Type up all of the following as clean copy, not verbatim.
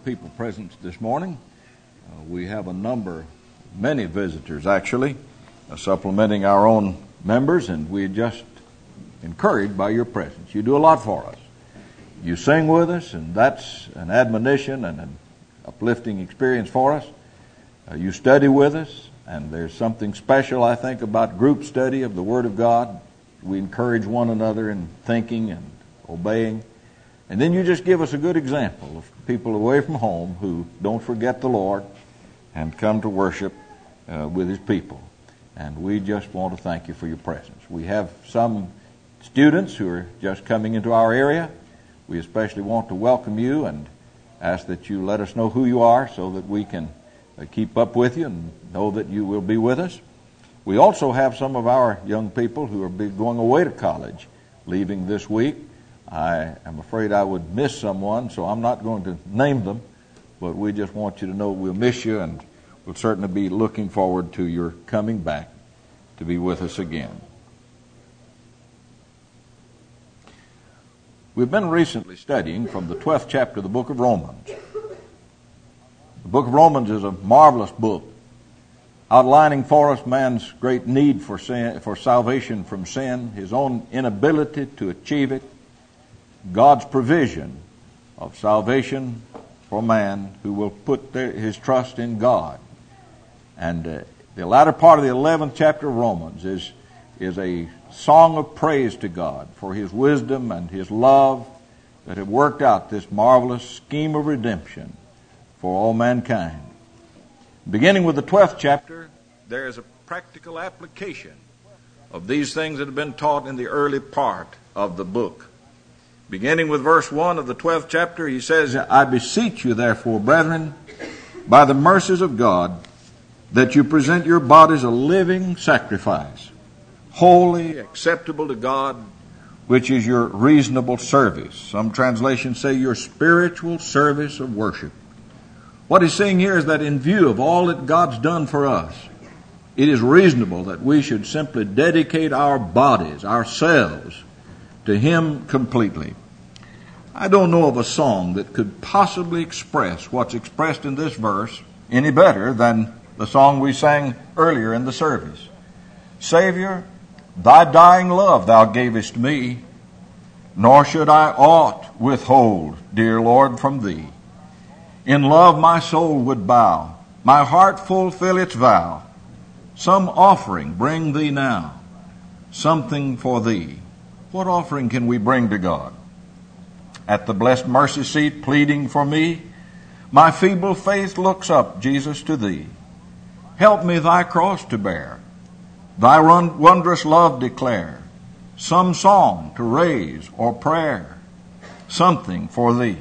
people present this morning. We have many visitors actually, supplementing our own members, and we're just encouraged by your presence. You do a lot for us. You sing with us, and that's an admonition and an uplifting experience for us. You study with us, and there's something special, I think, about group study of the Word of God. We encourage one another in thinking and obeying. And then you just give us a good example of people away from home who don't forget the Lord and come to worship with His people. And we just want to thank you for your presence. We have some students who are just coming into our area. We especially want to welcome you and ask that you let us know who you are so that we can keep up with you and know that you will be with us. We also have some of our young people who are going away to college, leaving this week. I am afraid I would miss someone, so I'm not going to name them, but we just want you to know we'll miss you, and we'll certainly be looking forward to your coming back to be with us again. We've been recently studying from the 12th chapter of the book of Romans. The book of Romans is a marvelous book, outlining for us man's great need for salvation from sin, his own inability to achieve it, God's provision of salvation for man who will put his trust in God. And the latter part of the 11th chapter of Romans is a song of praise to God for His wisdom and His love that have worked out this marvelous scheme of redemption for all mankind. Beginning with the 12th chapter, there is a practical application of these things that have been taught in the early part of the book. Beginning with verse 1 of the 12th chapter, he says, I beseech you, therefore, brethren, by the mercies of God, that you present your bodies a living sacrifice, holy, acceptable to God, which is your reasonable service. Some translations say your spiritual service of worship. What he's saying here is that in view of all that God's done for us, it is reasonable that we should simply dedicate our bodies, ourselves, to Him completely. I don't know of a song that could possibly express what's expressed in this verse any better than the song we sang earlier in the service. Savior, thy dying love thou gavest me, nor should I aught withhold, dear Lord, from thee. In love my soul would bow, my heart fulfill its vow. Some offering bring thee now, something for thee. What offering can we bring to God? At the blessed mercy seat pleading for me, my feeble faith looks up, Jesus, to thee. Help me thy cross to bear, thy wondrous love declare, some song to raise or prayer, something for thee.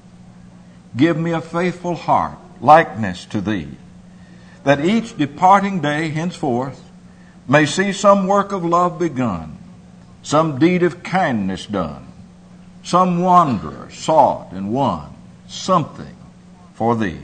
Give me a faithful heart, likeness to thee, that each departing day henceforth may see some work of love begun, some deed of kindness done, some wanderer sought and won, something for thee.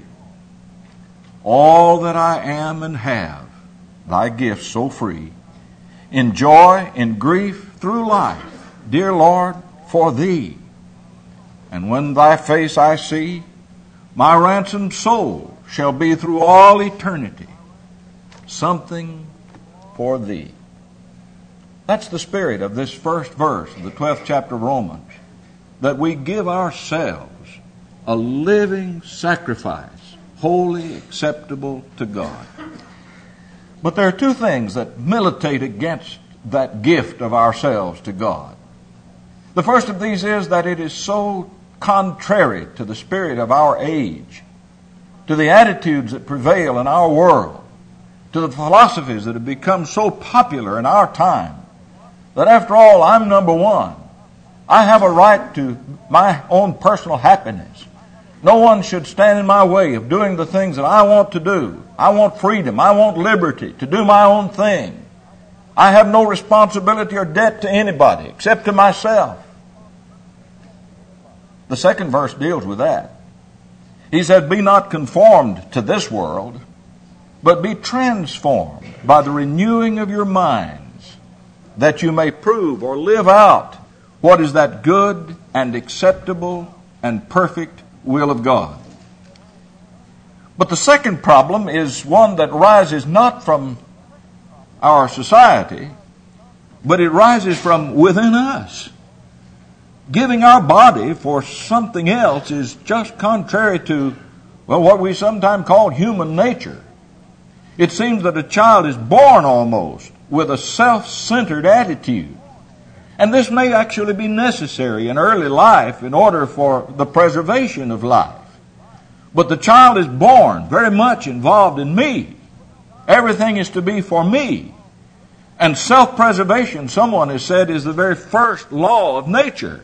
All that I am and have, thy gifts so free, in joy, in grief, through life, dear Lord, for thee. And when thy face I see, my ransomed soul shall be through all eternity something for thee. That's the spirit of this first verse of the 12th chapter of Romans, that we give ourselves a living sacrifice, holy, acceptable to God. But there are two things that militate against that gift of ourselves to God. The first of these is that it is so contrary to the spirit of our age, to the attitudes that prevail in our world, to the philosophies that have become so popular in our time, that after all, I'm number one. I have a right to my own personal happiness. No one should stand in my way of doing the things that I want to do. I want freedom. I want liberty to do my own thing. I have no responsibility or debt to anybody except to myself. The second verse deals with that. He said, be not conformed to this world, but be transformed by the renewing of your minds, that you may prove or live out what is that good and acceptable and perfect will of God. But the second problem is one that rises not from our society, but it rises from within us. Giving our body for something else is just contrary to, well, what we sometimes call human nature. It seems that a child is born almost with a self-centered attitude. And this may actually be necessary in early life in order for the preservation of life. But the child is born very much involved in me. Everything is to be for me. And self-preservation, someone has said, is the very first law of nature.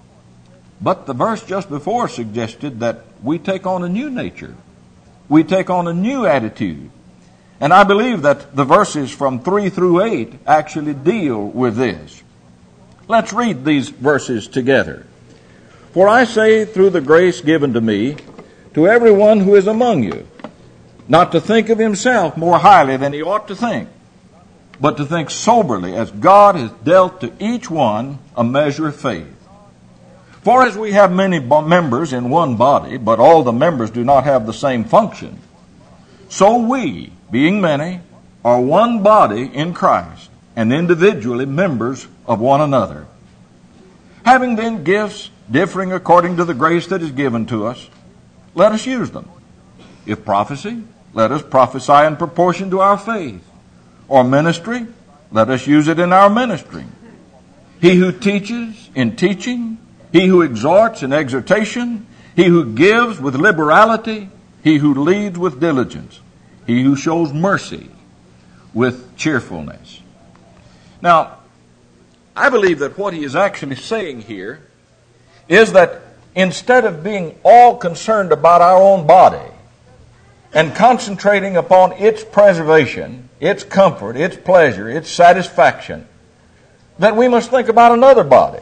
But the verse just before suggested that we take on a new nature. We take on a new attitude. And I believe that the verses from 3 through 8 actually deal with this. Let's read these verses together. For I say through the grace given to me, to everyone who is among you, not to think of himself more highly than he ought to think, but to think soberly as God has dealt to each one a measure of faith. For as we have many members in one body, but all the members do not have the same function, so we, being many, are one body in Christ, and individually members of one another. Having then gifts differing according to the grace that is given to us, let us use them. If prophecy, let us prophesy in proportion to our faith. Or ministry, let us use it in our ministry. He who teaches, in teaching. He who exhorts, in exhortation. He who gives, with liberality. He who leads, with diligence. He who shows mercy, with cheerfulness. Now, I believe that what he is actually saying here is that instead of being all concerned about our own body and concentrating upon its preservation, its comfort, its pleasure, its satisfaction, that we must think about another body.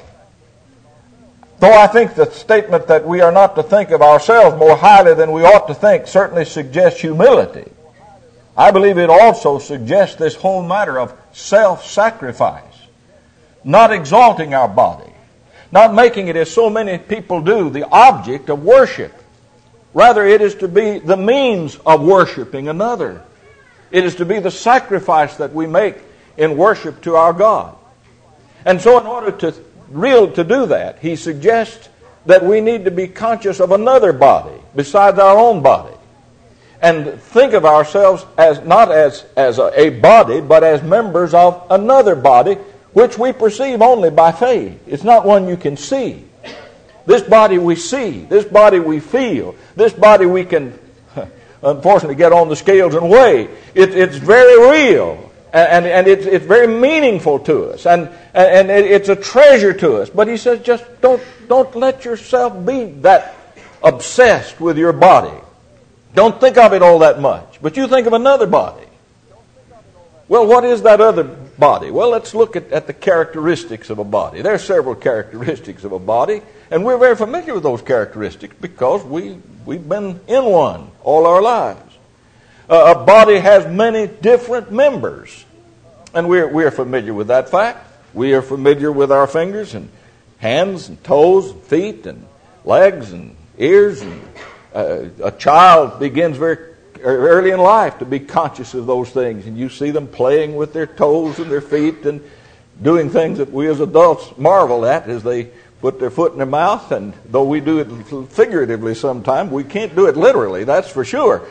Though I think the statement that we are not to think of ourselves more highly than we ought to think certainly suggests humility, I believe it also suggests this whole matter of self-sacrifice, not exalting our body, not making it, as so many people do, the object of worship. Rather, it is to be the means of worshiping another. It is to be the sacrifice that we make in worship to our God. And so in order to do that, he suggests that we need to be conscious of another body besides our own body. And think of ourselves as not as a body, but as members of another body, which we perceive only by faith. It's not one you can see. This body we see. This body we feel. This body we can, unfortunately, get on the scales and weigh. It's very real. And it's very meaningful to us. And it's a treasure to us. But he says, just don't let yourself be that obsessed with your body. Don't think of it all that much. But you think of another body. Well, what is that other body? Well, let's look at the characteristics of a body. There are several characteristics of a body, and we're very familiar with those characteristics because we've been in one all our lives. A body has many different members, and we're familiar with that fact. We are familiar with our fingers and hands and toes and feet and legs and ears. And a child begins very early in life to be conscious of those things, and you see them playing with their toes and their feet and doing things that we as adults marvel at as they put their foot in their mouth. And though we do it figuratively sometimes, we can't do it literally, that's for sure.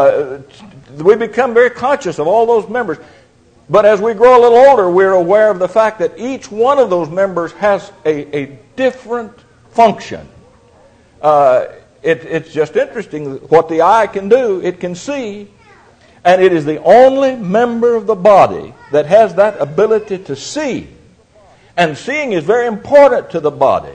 We become very conscious of all those members. But as we grow a little older, we're aware of the fact that each one of those members has a different function. It's just interesting what the eye can do. It can see, and it is the only member of the body that has that ability to see. And seeing is very important to the body.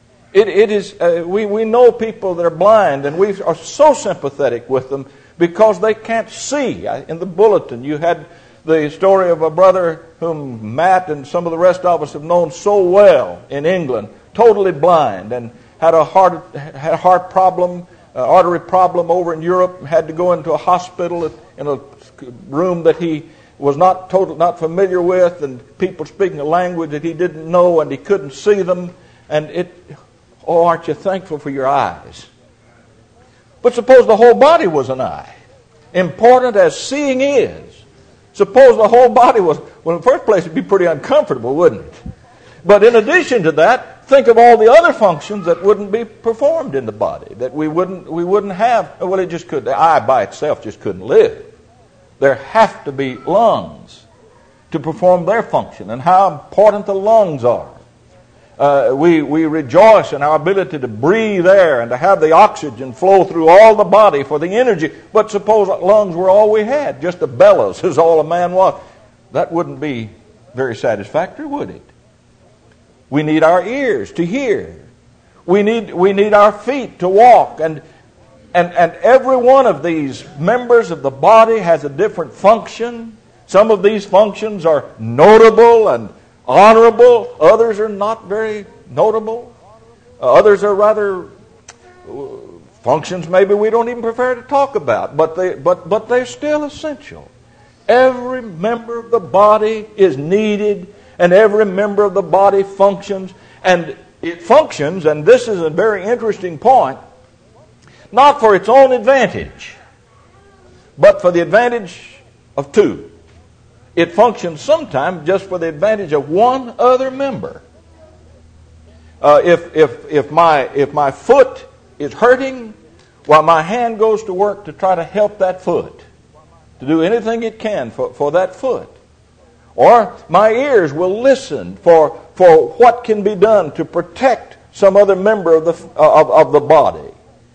We know people that are blind, and we are so sympathetic with them because they can't see. In the bulletin, you had the story of a brother whom Matt and some of the rest of us have known so well in England, totally blind, and had a heart problem, artery problem over in Europe, had to go into a hospital in a room that he was not familiar with, and people speaking a language that he didn't know, and he couldn't see them. And aren't you thankful for your eyes? But suppose the whole body was an eye. Important as seeing is. Suppose the whole body was, well, in the first place, it'd be pretty uncomfortable, wouldn't it? But in addition to that, think of all the other functions that wouldn't be performed in the body, that we wouldn't have. Well, it just couldn't. The eye by itself just couldn't live. There have to be lungs to perform their function, and how important the lungs are. We rejoice in our ability to breathe air and to have the oxygen flow through all the body for the energy. But suppose lungs were all we had, just the bellows is all a man was. That wouldn't be very satisfactory, would it? We need our ears to hear. We need our feet to walk. And every one of these members of the body has a different function. Some of these functions are notable and honorable. Others are not very notable. Others are rather functions maybe we don't even prefer to talk about. But they're still essential. Every member of the body is needed, and every member of the body functions. And it functions, and this is a very interesting point, not for its own advantage, but for the advantage of two. It functions sometimes just for the advantage of one other member. If my foot is hurting, well, my hand goes to work to try to help that foot, to do anything it can for that foot. Or my ears will listen for what can be done to protect some other member of the body.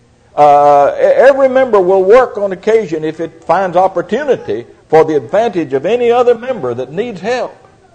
Every member will work on occasion, if it finds opportunity, for the advantage of any other member that needs help.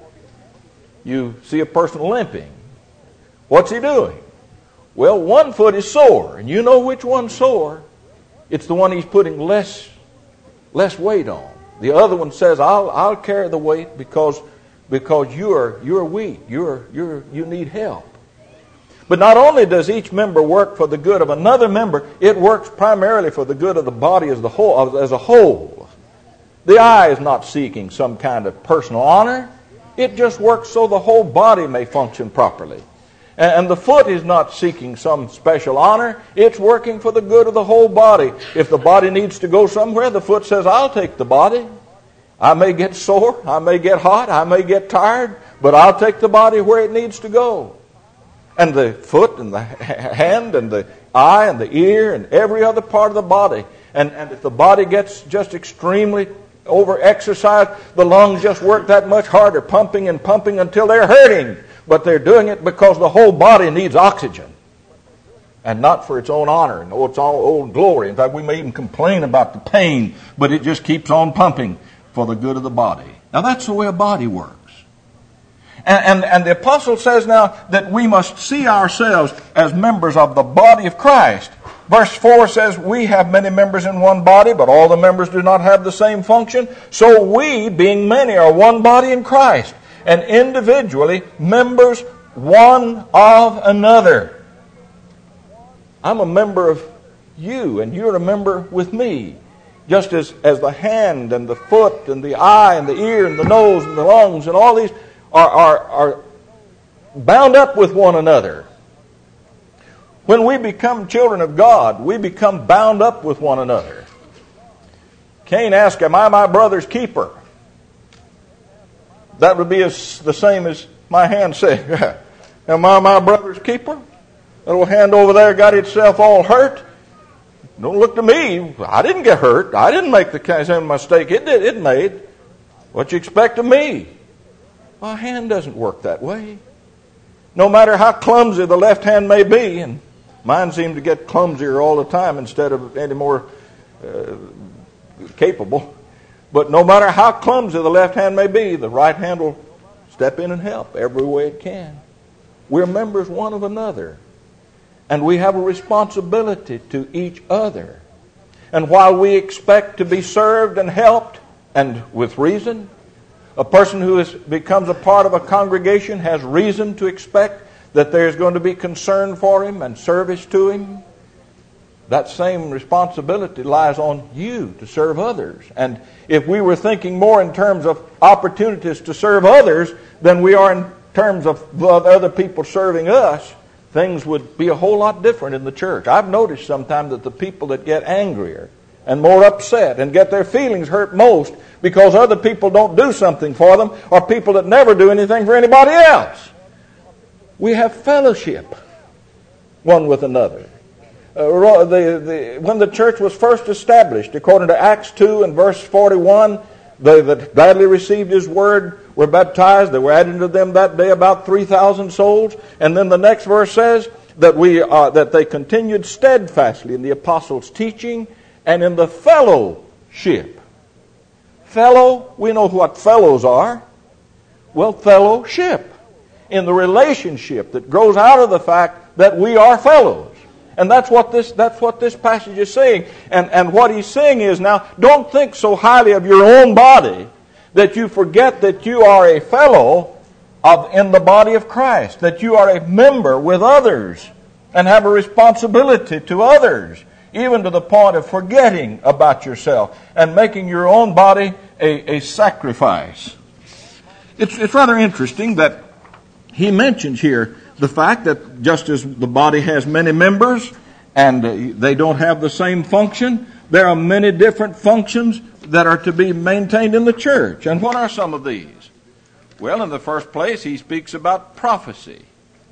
You see a person limping. What's he doing? Well, one foot is sore, and you know which one's sore. It's the one he's putting less weight on. The other one says, "I'll carry the weight because you're weak. You need help." But not only does each member work for the good of another member, it works primarily for the good of the body as a whole. The eye is not seeking some kind of personal honor. It just works so the whole body may function properly. And the foot is not seeking some special honor. It's working for the good of the whole body. If the body needs to go somewhere, the foot says, "I'll take the body. I may get sore, I may get hot, I may get tired, but I'll take the body where it needs to go." And the foot and the hand and the eye and the ear and every other part of the body. And if the body gets just extremely over-exercised, the lungs just work that much harder, pumping and pumping until they're hurting. But they're doing it because the whole body needs oxygen. And not for its own honor and its own glory. In fact, we may even complain about the pain, but it just keeps on pumping for the good of the body. Now that's the way a body works. And the apostle says now that we must see ourselves as members of the body of Christ. Verse 4 says, "We have many members in one body, but all the members do not have the same function. So we, being many, are one body in Christ, and individually members one of another." I'm a member of you, and you're a member with me. Just as the hand and the foot and the eye and the ear and the nose and the lungs and all these are bound up with one another. When we become children of God, we become bound up with one another. Cain asked, "Am I my brother's keeper?" That would be the same as my hand saying, "Am I my brother's keeper?" That little hand over there got itself all hurt. Don't look to me. I didn't get hurt. I didn't make the same mistake it made. What you expect of me? My hand doesn't work that way. No matter how clumsy the left hand may be, and mine seemed to get clumsier all the time instead of any more capable. But no matter how clumsy the left hand may be, the right hand will step in and help every way it can. We're members one of another. And we have a responsibility to each other. And while we expect to be served and helped, and with reason, a person who becomes a part of a congregation has reason to expect that there's going to be concern for him and service to him. That same responsibility lies on you to serve others. And if we were thinking more in terms of opportunities to serve others than we are in terms of other people serving us, things would be a whole lot different in the church. I've noticed sometimes that the people that get angrier and more upset and get their feelings hurt most because other people don't do something for them are people that never do anything for anybody else. We have fellowship one with another. When the church was first established, according to Acts 2 and verse 41, they that gladly received His word were baptized. There were added to them that day about 3,000 souls. And then the next verse says that they continued steadfastly in the apostles' teaching and in the fellowship. Fellow, we know what fellows are. Well, fellowship. In the relationship that grows out of the fact that we are fellows. And that's what this passage is saying. And what he's saying is, now, don't think so highly of your own body that you forget that you are a fellow in the body of Christ, that you are a member with others and have a responsibility to others, even to the point of forgetting about yourself and making your own body a sacrifice. It's rather interesting that he mentions here the fact that just as the body has many members and they don't have the same function, there are many different functions that are to be maintained in the church. And what are some of these? Well, in the first place, he speaks about prophecy.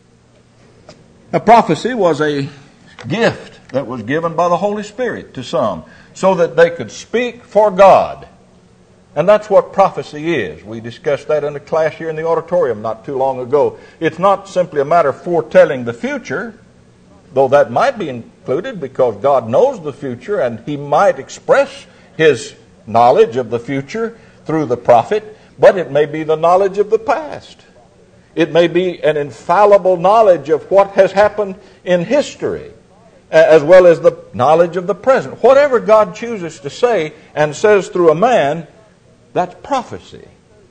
A prophecy was a gift that was given by the Holy Spirit to some so that they could speak for God. And that's what prophecy is. We discussed that in a class here in the auditorium not too long ago. It's not simply a matter of foretelling the future, though that might be included because God knows the future and He might express His knowledge of the future through the prophet, but it may be the knowledge of the past. It may be an infallible knowledge of what has happened in history, as well as the knowledge of the present. Whatever God chooses to say and says through a man, that's prophecy.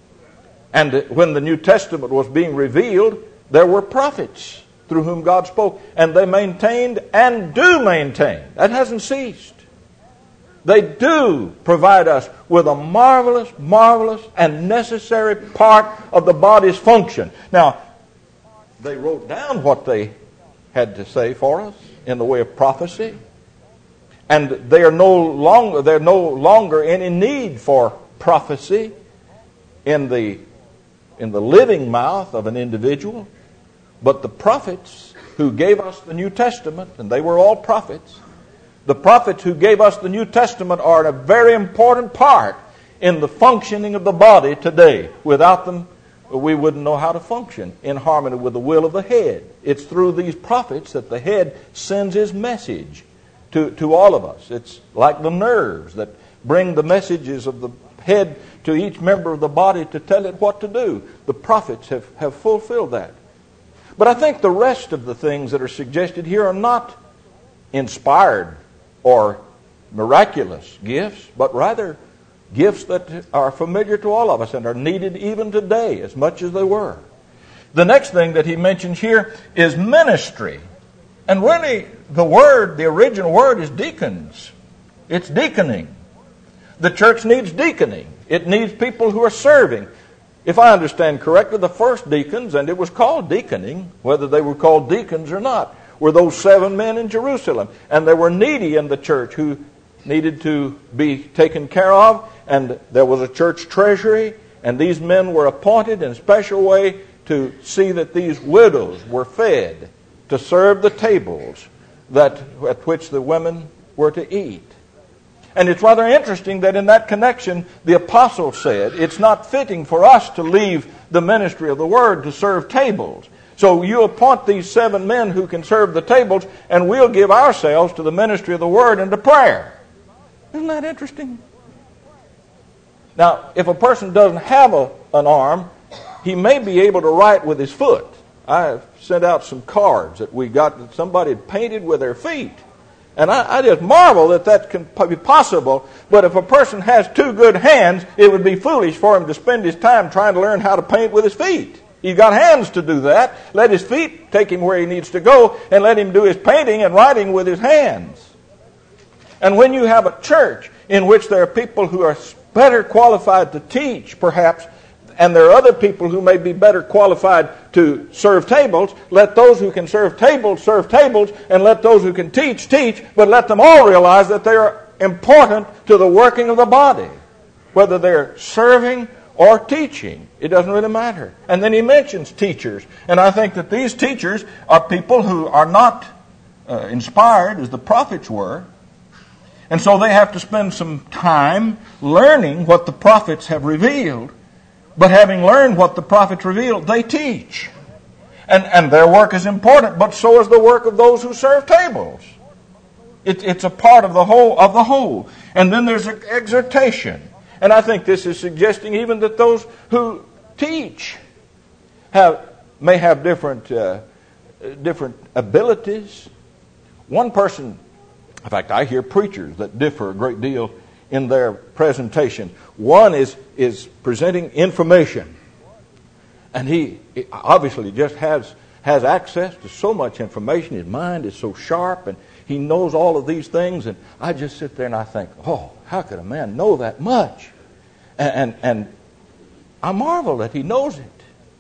And when the New Testament was being revealed, there were prophets through whom God spoke, and they maintained and do maintain. That hasn't ceased. They do provide us with a marvelous, marvelous, and necessary part of the body's function. Now, they wrote down what they had to say for us in the way of prophecy, and they're no longer any need for prophecy in the living mouth of an individual, but the prophets who gave us the New Testament, and they were all prophets, the prophets who gave us the New Testament are a very important part in the functioning of the body today. Without them, we wouldn't know how to function in harmony with the will of the head. It's through these prophets that the head sends his message to all of us. It's like the nerves that bring the messages of the head to each member of the body to tell it what to do. The prophets have fulfilled that. But I think the rest of the things that are suggested here are not inspired or miraculous gifts, but rather gifts that are familiar to all of us and are needed even today as much as they were. The next thing that he mentions here is ministry. And really, the original word is deacons. It's deaconing. The church needs deaconing. It needs people who are serving. If I understand correctly, the first deacons, and it was called deaconing, whether they were called deacons or not, were those 7 men in Jerusalem. And there were needy in the church who needed to be taken care of. And there was a church treasury. And these men were appointed in a special way to see that these widows were fed, to serve the tables at which the women were to eat. And it's rather interesting that in that connection, the apostle said, it's not fitting for us to leave the ministry of the word to serve tables. So you appoint these 7 men who can serve the tables, and we'll give ourselves to the ministry of the word and to prayer. Isn't that interesting? Now, if a person doesn't have an arm, he may be able to write with his foot. I sent out some cards that we got that somebody had painted with their feet. And I just marvel that can be possible. But if a person has 2 good hands, it would be foolish for him to spend his time trying to learn how to paint with his feet. He's got hands to do that. Let his feet take him where he needs to go, and let him do his painting and writing with his hands. And when you have a church in which there are people who are better qualified to teach, perhaps, and there are other people who may be better qualified to serve tables, let those who can serve tables, and let those who can teach, but let them all realize that they are important to the working of the body. Whether they're serving or teaching, it doesn't really matter. And then he mentions teachers. And I think that these teachers are people who are not inspired as the prophets were. And so they have to spend some time learning what the prophets have revealed. But having learned what the prophets revealed, they teach. And their work is important, but so is the work of those who serve tables. It's a part of the whole. And then there's exhortation. And I think this is suggesting even that those who teach may have different abilities. One person, in fact, I hear preachers that differ a great deal in their presentation. One is presenting information. And he obviously just has access to so much information. His mind is so sharp, and he knows all of these things. And I just sit there and I think, oh, how could a man know that much? And I marvel that he knows it.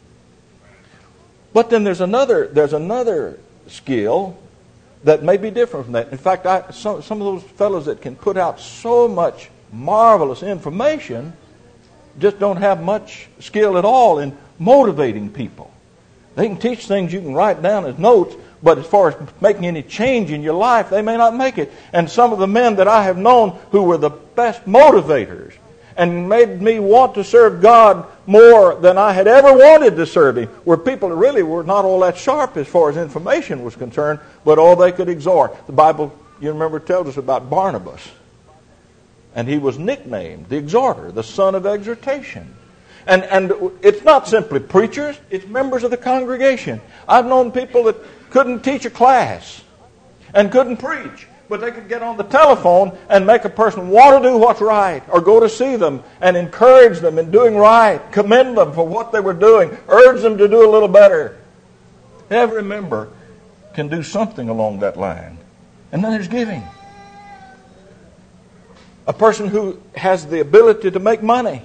But then there's another skill that may be different from that. In fact, some of those fellows that can put out so much marvelous information just don't have much skill at all in motivating people. They can teach things you can write down as notes, but as far as making any change in your life, they may not make it. And some of the men that I have known who were the best motivators and made me want to serve God more than I had ever wanted to serve Him were people that really were not all that sharp as far as information was concerned, but all they could exhort. The Bible, you remember, tells us about Barnabas. And he was nicknamed the exhorter, the son of exhortation. And it's not simply preachers, it's members of the congregation. I've known people that couldn't teach a class and couldn't preach, but they could get on the telephone and make a person want to do what's right, or go to see them and encourage them in doing right, commend them for what they were doing, urge them to do a little better. Every member can do something along that line. And then there's giving. A person who has the ability to make money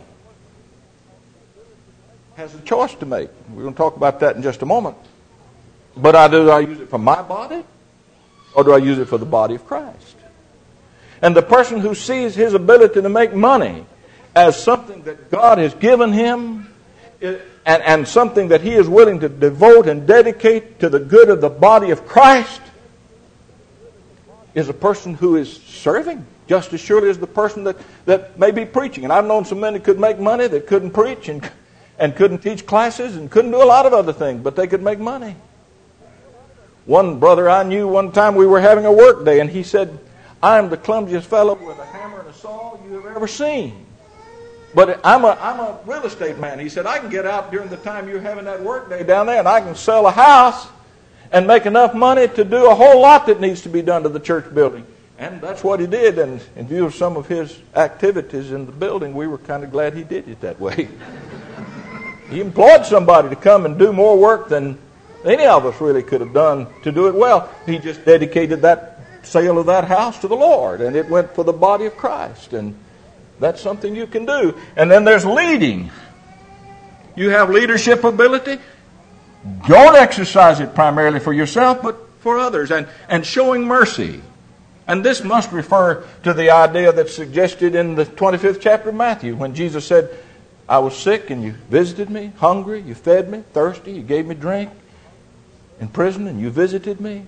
has a choice to make. We're going to talk about that in just a moment. But do I use it for my body, or do I use it for the body of Christ? And the person who sees his ability to make money as something that God has given him and something that he is willing to devote and dedicate to the good of the body of Christ is a person who is serving just as surely as the person that may be preaching. And I've known some men that could make money that couldn't preach and couldn't teach classes and couldn't do a lot of other things, but they could make money. One brother I knew, one time we were having a work day, and he said, "I'm the clumsiest fellow with a hammer and a saw you have ever seen. But I'm a real estate man." He said, "I can get out during the time you're having that work day down there, and I can sell a house and make enough money to do a whole lot that needs to be done to the church building." And that's what he did. And in view of some of his activities in the building, we were kind of glad he did it that way. He employed somebody to come and do more work than any of us really could have done to do it well. He just dedicated that sale of that house to the Lord, and it went for the body of Christ. And that's something you can do. And then there's leading. You have leadership ability. Don't exercise it primarily for yourself, but for others. And showing mercy. And this must refer to the idea that's suggested in the 25th chapter of Matthew, when Jesus said, "I was sick and you visited me, hungry, you fed me, thirsty, you gave me drink, in prison and you visited me."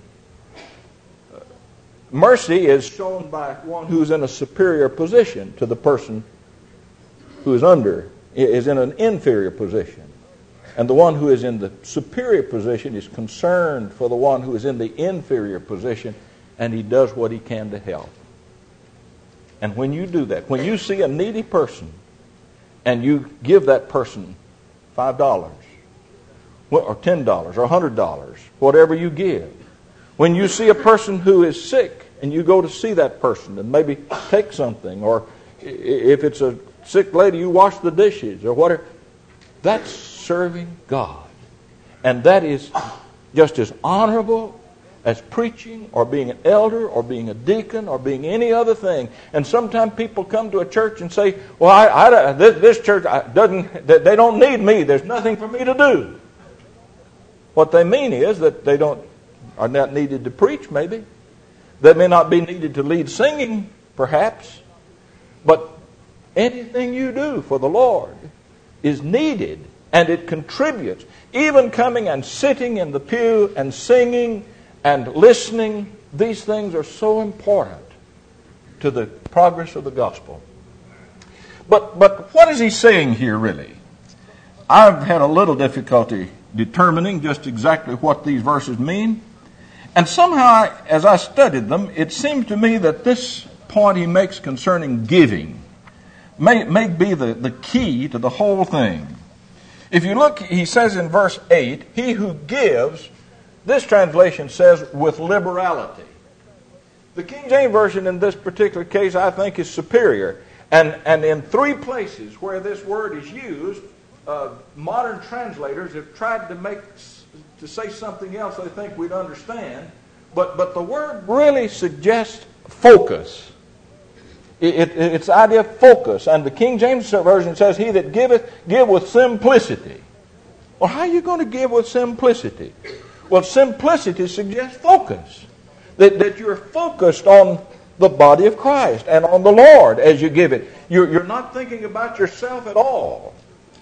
Mercy is shown by one who's in a superior position to the person who is in an inferior position. And the one who is in the superior position is concerned for the one who is in the inferior position, and he does what he can to help. And when you do that, when you see a needy person and you give that person $5 or $10 or $100, whatever you give. When you see a person who is sick and you go to see that person and maybe take something, or if it's a sick lady, you wash the dishes or whatever, that's serving God. And that is just as honorable as preaching or being an elder or being a deacon or being any other thing. And sometimes people come to a church and say, well, this church they don't need me. There's nothing for me to do. What they mean is that they are not needed to preach, maybe. They may not be needed to lead singing, perhaps. But anything you do for the Lord is needed, and it contributes. Even coming and sitting in the pew and singing and listening, these things are so important to the progress of the gospel. But what is he saying here, really? I've had a little difficulty determining just exactly what these verses mean. And somehow, as I studied them, it seemed to me that this point he makes concerning giving may be the key to the whole thing. If you look, he says in verse 8, he who gives, this translation says, with liberality. The King James Version in this particular case, I think, is superior. And in 3 places where this word is used, modern translators have tried to say something else they think we'd understand. But the word really suggests focus. It's the idea of focus. And the King James Version says, he that giveth, give with simplicity. Well, how are you going to give with simplicity? Well, simplicity suggests focus. That you're focused on the body of Christ and on the Lord as you give it. You're not thinking about yourself at all.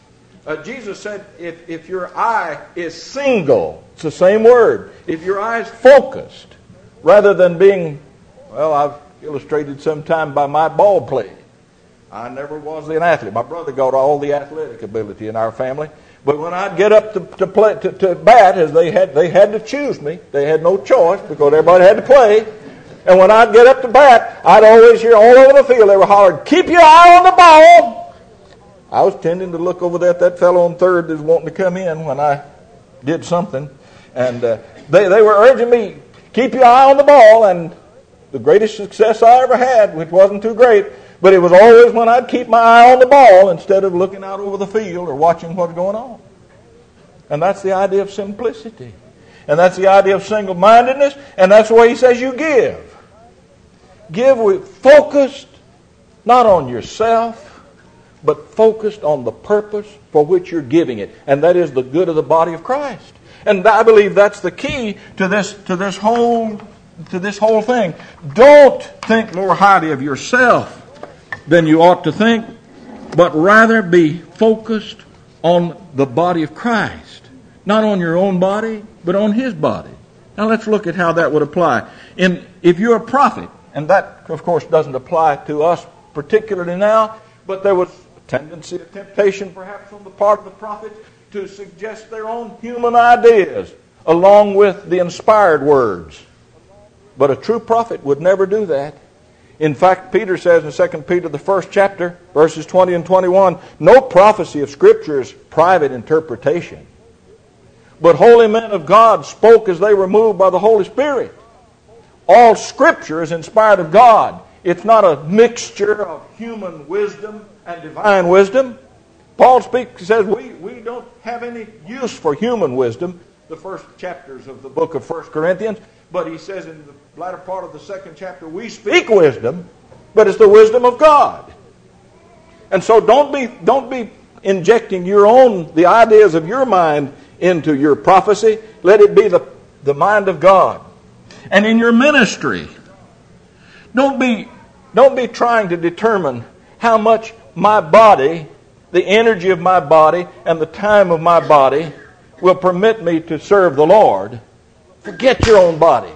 Jesus said, if your eye is single, it's the same word. If your eye is focused, rather than being, well, I've illustrated sometime by my ball play. I never was an athlete. My brother got all the athletic ability in our family. But when I'd get up to bat, as they had to choose me. They had no choice because everybody had to play. And when I'd get up to bat, I'd always hear all over the field, they were hollering, keep your eye on the ball. I was tending to look over there at that fellow on third that was wanting to come in when I did something. And they were urging me, keep your eye on the ball. And the greatest success I ever had, which wasn't too great, but it was always when I'd keep my eye on the ball instead of looking out over the field or watching what's going on. And that's the idea of simplicity. And that's the idea of single-mindedness. And that's the way he says you give. Give with focused, not on yourself, but focused on the purpose for which you're giving it. And that is the good of the body of Christ. And I believe that's the key to this whole thing. Don't think more highly of yourself than you ought to think, but rather be focused on the body of Christ. Not on your own body, but on His body. Now let's look at how that would apply. If you're a prophet, and that of course doesn't apply to us particularly now, but there was a tendency, a temptation perhaps on the part of the prophet to suggest their own human ideas along with the inspired words. But a true prophet would never do that. In fact, Peter says in 2 Peter, the 1st chapter, verses 20 and 21, no prophecy of Scripture is private interpretation. But holy men of God spoke as they were moved by the Holy Spirit. All Scripture is inspired of God. It's not a mixture of human wisdom and divine wisdom. Paul says we don't have any use for human wisdom, the first chapters of the book of 1 Corinthians. But he says in the latter part of the 2nd chapter, we speak wisdom, but it's the wisdom of God. And so don't be injecting the ideas of your mind into your prophecy. Let it be the mind of God. And in your ministry, don't be trying to determine how much my body, the energy of my body, and the time of my body will permit me to serve the Lord. Forget your own body.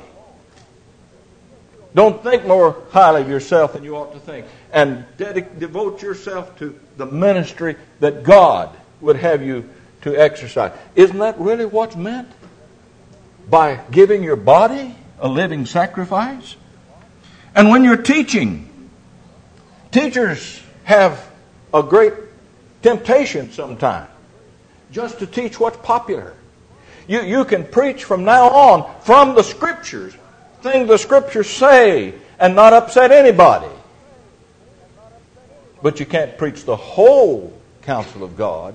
Don't think more highly of yourself than you ought to think. And devote yourself to the ministry that God would have you to exercise. Isn't that really what's meant by giving your body a living sacrifice? And when you're teaching, teachers have a great temptation sometimes just to teach what's popular. You can preach from now on from the Scriptures, things the Scriptures say, and not upset anybody. But you can't preach the whole counsel of God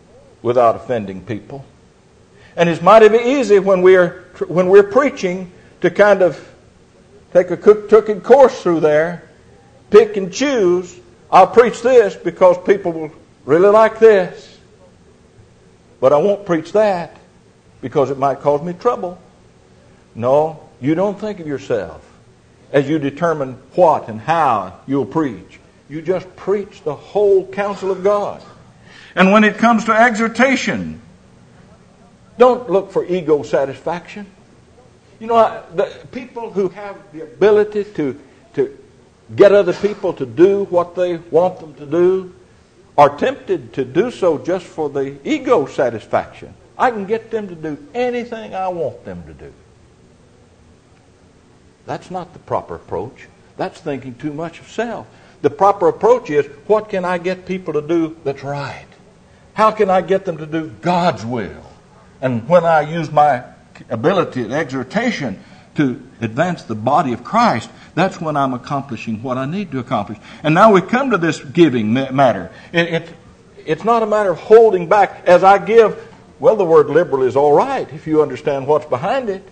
without offending people. And it's mighty easy when we're preaching to kind of take a crooked course through there, pick and choose. I'll preach this because people will really like this. But I won't preach that because it might cause me trouble. No, you don't think of yourself as you determine what and how you'll preach. You just preach the whole counsel of God. And when it comes to exhortation, don't look for ego satisfaction. You know, the people who have the ability to get other people to do what they want them to do are tempted to do so just for the ego satisfaction. I can get them to do anything I want them to do. That's not the proper approach. That's thinking too much of self. The proper approach is, what can I get people to do that's right? How can I get them to do God's will? And when I use my ability and exhortation to advance the body of Christ, that's when I'm accomplishing what I need to accomplish. And now we come to this giving matter. It's not a matter of holding back. As I give, well, the word liberal is all right if you understand what's behind it.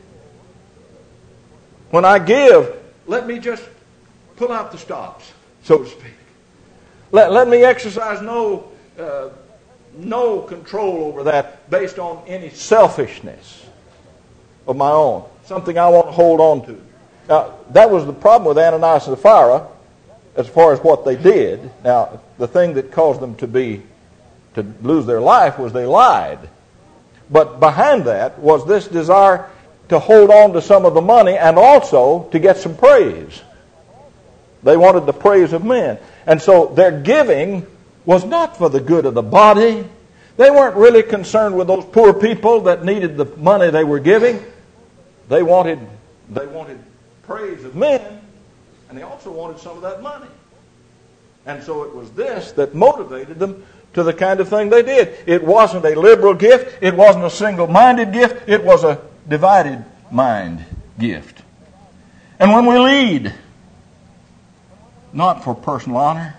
When I give, let me just pull out the stops, so to speak. Let me exercise no control over that based on any selfishness of my own, something I want to hold on to. Now, that was the problem with Ananias and Sapphira as far as what they did. Now, the thing that caused them to lose their life was they lied. But behind that was this desire to hold on to some of the money and also to get some praise. They wanted the praise of men. And so their giving was not for the good of the body. They weren't really concerned with those poor people that needed the money they were giving. They wanted praise of men, and they also wanted some of that money. And so it was this that motivated them to the kind of thing they did. It wasn't a liberal gift. It wasn't a single-minded gift. It was a divided mind gift. And when we lead, not for personal honor.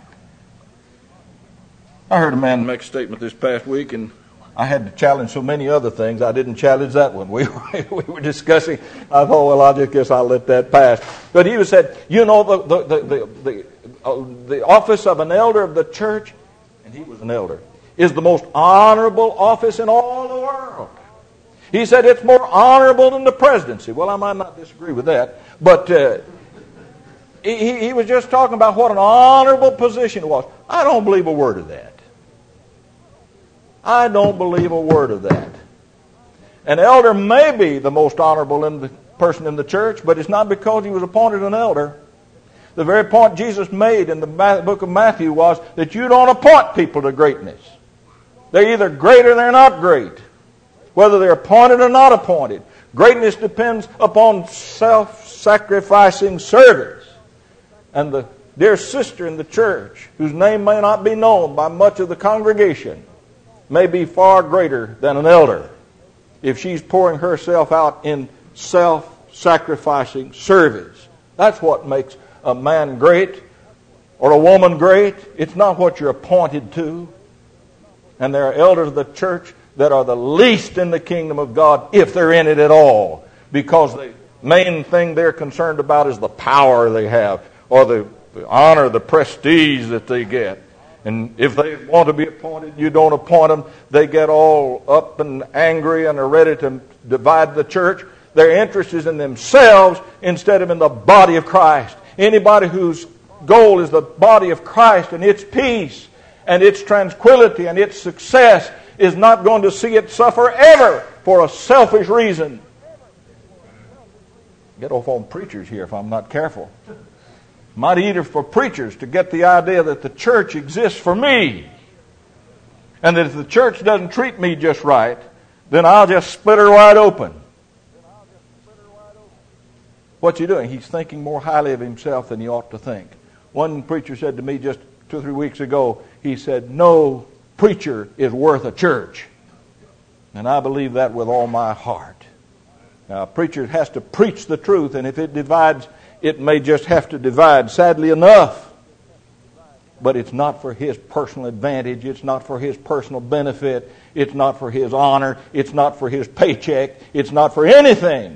I heard a man make a statement this past week, and I had to challenge so many other things. I didn't challenge that one. We were discussing. I thought, well, I just guess I'll let that pass. But he said, you know, the office of an elder of the church, and he was an elder, is the most honorable office in all the world. He said it's more honorable than the presidency. Well, I might not disagree with that, but he was just talking about what an honorable position it was. I don't believe a word of that. I don't believe a word of that. An elder may be the most honorable person in the church, but it's not because he was appointed an elder. The very point Jesus made in the book of Matthew was that you don't appoint people to greatness. They're either great or they're not great. Whether they're appointed or not appointed. Greatness depends upon self-sacrificing service. And the dear sister in the church, whose name may not be known by much of the congregation, may be far greater than an elder if she's pouring herself out in self-sacrificing service. That's what makes a man great or a woman great. It's not what you're appointed to. And there are elders of the church that are the least in the kingdom of God if they're in it at all, because the main thing they're concerned about is the power they have or the honor, the prestige that they get. And if they want to be appointed, you don't appoint them, they get all up and angry and are ready to divide the church. Their interest is in themselves instead of in the body of Christ. Anybody whose goal is the body of Christ and its peace and its tranquility and its success is not going to see it suffer ever for a selfish reason. Get off on preachers here if I'm not careful. Mighty eater for preachers to get the idea that the church exists for me. And that if the church doesn't treat me just right, then I'll just split her wide open. What's he doing? He's thinking more highly of himself than he ought to think. One preacher said to me just 2 or 3 weeks ago, he said, no preacher is worth a church. And I believe that with all my heart. Now, a preacher has to preach the truth, and if it divides, it may just have to divide, sadly enough. But it's not for his personal advantage. It's not for his personal benefit. It's not for his honor. It's not for his paycheck. It's not for anything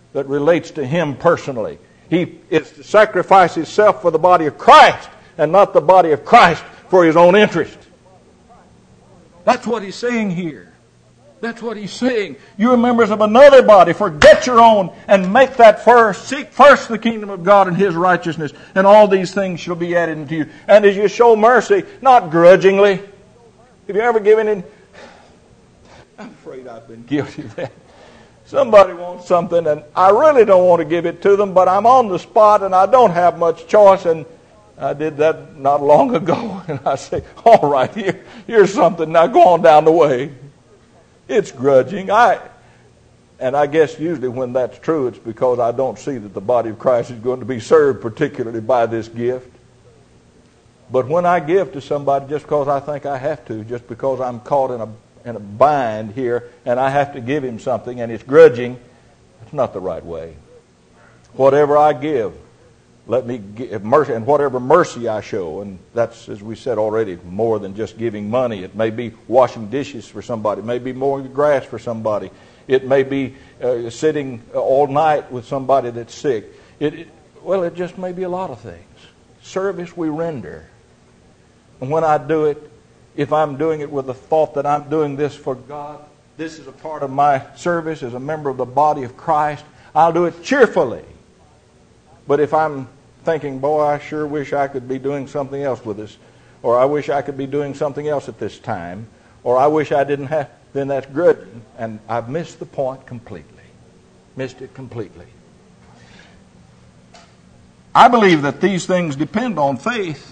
that relates to him personally. He is to sacrifice himself for the body of Christ and not the body of Christ for his own interest. That's what he's saying here. That's what he's saying. You are members of another body. Forget your own and make that first. Seek first the kingdom of God and his righteousness, and all these things shall be added unto you. And as you show mercy, not grudgingly. Have you ever given in? I'm afraid I've been guilty of that. Somebody wants something, and I really don't want to give it to them, but I'm on the spot, and I don't have much choice, and I did that not long ago. And I say, all right, here's something. Now go on down the way. It's grudging. And I guess usually when that's true, it's because I don't see that the body of Christ is going to be served particularly by this gift. But when I give to somebody just because I think I have to, just because I'm caught in a bind here and I have to give him something and it's grudging, it's not the right way. Whatever I give, let me give mercy, and whatever mercy I show, and that's, as we said already, more than just giving money. It may be washing dishes for somebody. It may be mowing the grass for somebody. It may be sitting all night with somebody that's sick. It just may be a lot of things. Service we render. And when I do it, if I'm doing it with the thought that I'm doing this for God, this is a part of my service as a member of the body of Christ, I'll do it cheerfully. But if I'm thinking, boy, I sure wish I could be doing something else with this, or I wish I could be doing something else at this time, or I wish I didn't have, then that's grudging, and I've missed the point completely. Missed it completely. I believe that these things depend on faith.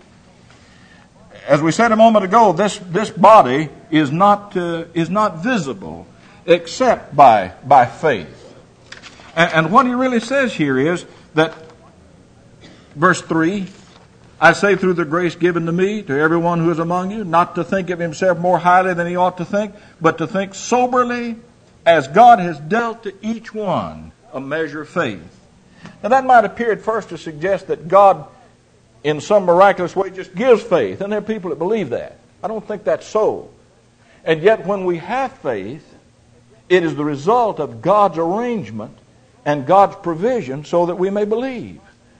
As we said a moment ago, this body is not visible except by faith. And what he really says here is that, verse 3, I say through the grace given to me, to everyone who is among you, not to think of himself more highly than he ought to think, but to think soberly, as God has dealt to each one a measure of faith. Now that might appear at first to suggest that God, in some miraculous way, just gives faith. And there are people that believe that. I don't think that's so. And yet when we have faith, it is the result of God's arrangement and God's provision so that we may believe.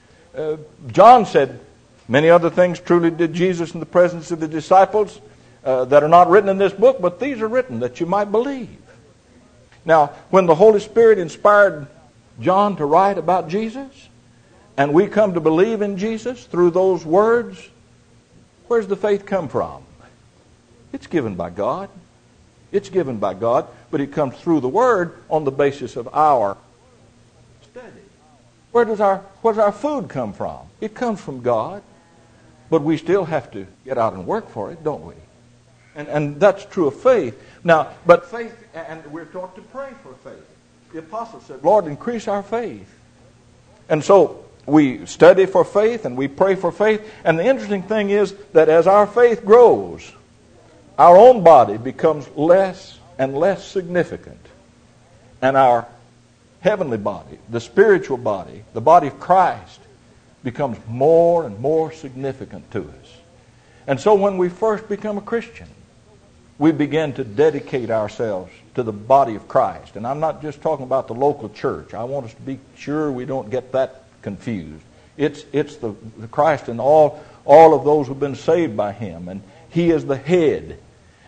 John said, many other things truly did Jesus in the presence of the disciples that are not written in this book, but these are written that you might believe. Now, when the Holy Spirit inspired John to write about Jesus, and we come to believe in Jesus through those words, where's the faith come from? It's given by God. It's given by God, but it comes through the Word on the basis of our study. Where does our food come from? It comes from God, but we still have to get out and work for it, don't we? And that's true of faith. Now, but faith, and we're taught to pray for faith. The apostle said, Lord, increase our faith. And so we study for faith and we pray for faith. And the interesting thing is that as our faith grows, our own body becomes less and less significant. And our heavenly body, the spiritual body, the body of Christ, becomes more and more significant to us. And so when we first become a Christian, we begin to dedicate ourselves to the body of Christ. And I'm not just talking about the local church. I want us to be sure we don't get that confused. It's the Christ and all of those who've been saved by Him, and He is the head.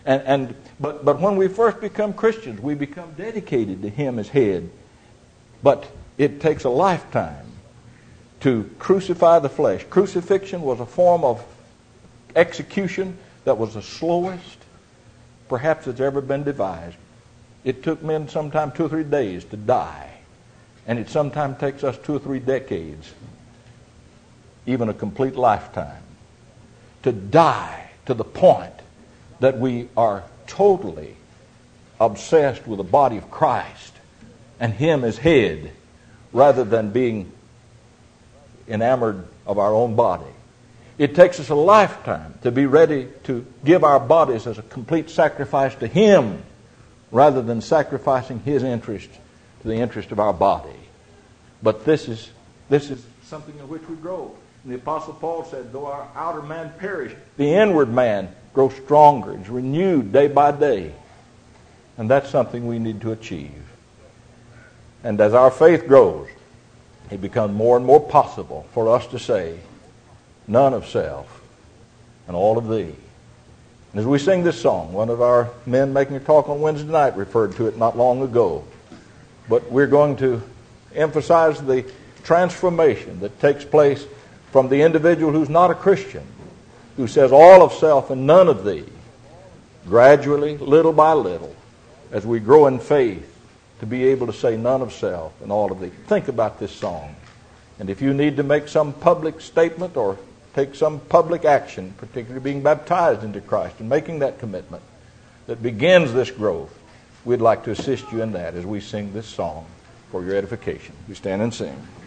But when we first become Christians, we become dedicated to Him as head. But it takes a lifetime to crucify the flesh. Crucifixion was a form of execution that was the slowest perhaps that's ever been devised. It took men sometime 2 or 3 days to die. And it sometimes takes us 2 or 3 decades, even a complete lifetime, to die to the point that we are totally obsessed with the body of Christ and Him as head, rather than being enamored of our own body. It takes us a lifetime to be ready to give our bodies as a complete sacrifice to Him, rather than sacrificing His interest to the interest of our body. But this is something in which we grow. And the Apostle Paul said, though our outer man perish, the inward man grows stronger. It's renewed day by day. And that's something we need to achieve. And as our faith grows, it becomes more and more possible for us to say, none of self and all of thee. And as we sing this song, one of our men making a talk on Wednesday night referred to it not long ago. But we're going to emphasize the transformation that takes place from the individual who's not a Christian, who says all of self and none of thee, gradually, little by little, as we grow in faith, to be able to say none of self and all of thee. Think about this song. And if you need to make some public statement or take some public action, particularly being baptized into Christ and making that commitment that begins this growth, we'd like to assist you in that as we sing this song for your edification. We stand and sing.